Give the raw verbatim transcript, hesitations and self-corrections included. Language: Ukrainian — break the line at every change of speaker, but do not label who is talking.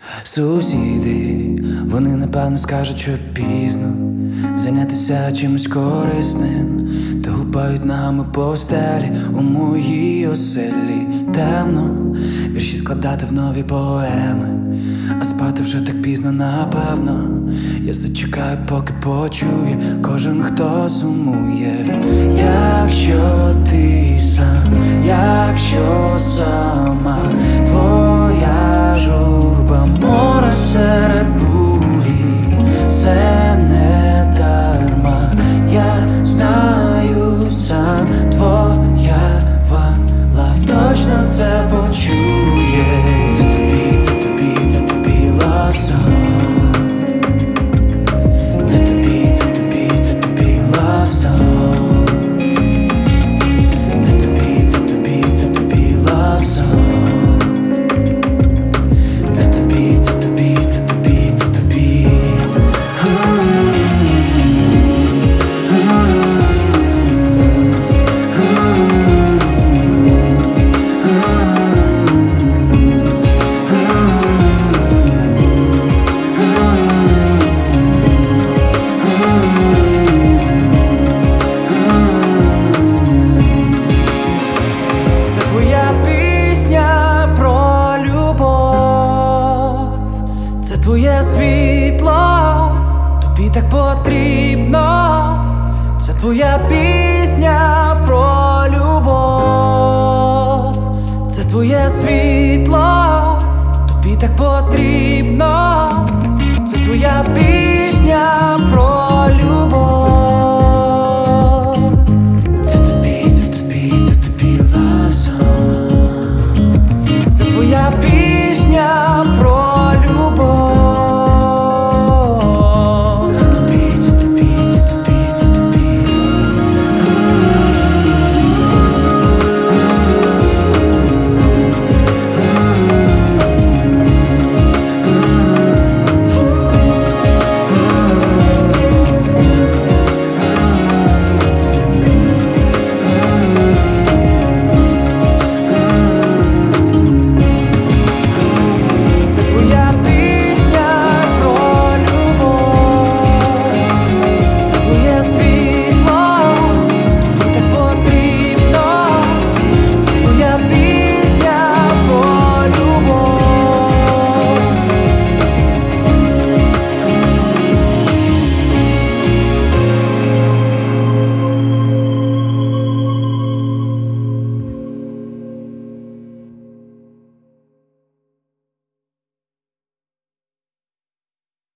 Сусіди, вони напевно скажуть, що пізно зайнятися чимось корисним, та гупають нами по стелі у моїй оселі. Темно, вірші складати в нові поеми, а спати вже так пізно, напевно. Я зачекаю, поки почує кожен, хто сумує. Якщо ти сам, якщо сама, твоя журба, море серед бурі, все не дарма. Я знаю сам, твоя one love точно це почує. Це тобі, це тобі, це тобі love song. Це тобі, це тобі, це тобі love song. Це тобі, це тобі, це тобі love song. Це тобі, це тобі, це тобі, це тобі. Це твоя пісня про любов, це твоє світло, тобі так потрібно. Це твоя пісня про любов, це твоє світло, тобі так потрібно. Це твоя пісня про любов. Це тобі, це тобі, це тобі love song. Це твоя пісня про